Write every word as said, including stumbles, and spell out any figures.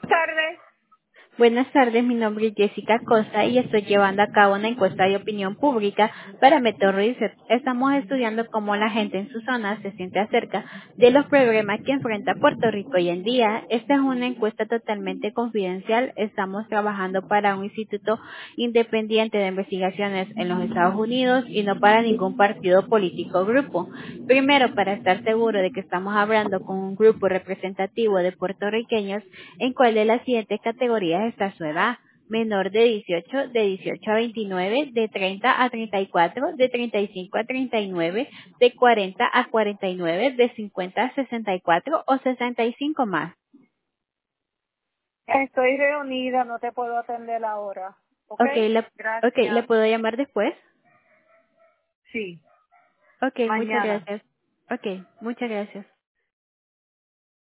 Tarde. Buenas tardes, mi nombre es Jessica Costa y estoy llevando a cabo una encuesta de opinión pública para Metro Research. Estamos estudiando cómo la gente en su zona se siente acerca de los problemas que enfrenta Puerto Rico hoy en día. Esta es una encuesta totalmente confidencial. Estamos trabajando para un instituto independiente de investigaciones en los Estados Unidos y no para ningún partido político o grupo. Primero, para estar seguro de que estamos hablando con un grupo representativo de puertorriqueños, ¿en cuál de las siguientes categorías está su edad? Menor de dieciocho, de dieciocho a veintinueve, de treinta a treinta y cuatro, de treinta y cinco a treinta y nueve, de cuarenta a cuarenta y nueve, de cincuenta a sesenta y cuatro o sesenta y cinco más. Estoy reunida, no te puedo atender ahora. ¿Ok? Ok, le, okay, ¿le Gracias. puedo llamar después? Sí. Ok, muchas Mañana. gracias. Ok, muchas gracias.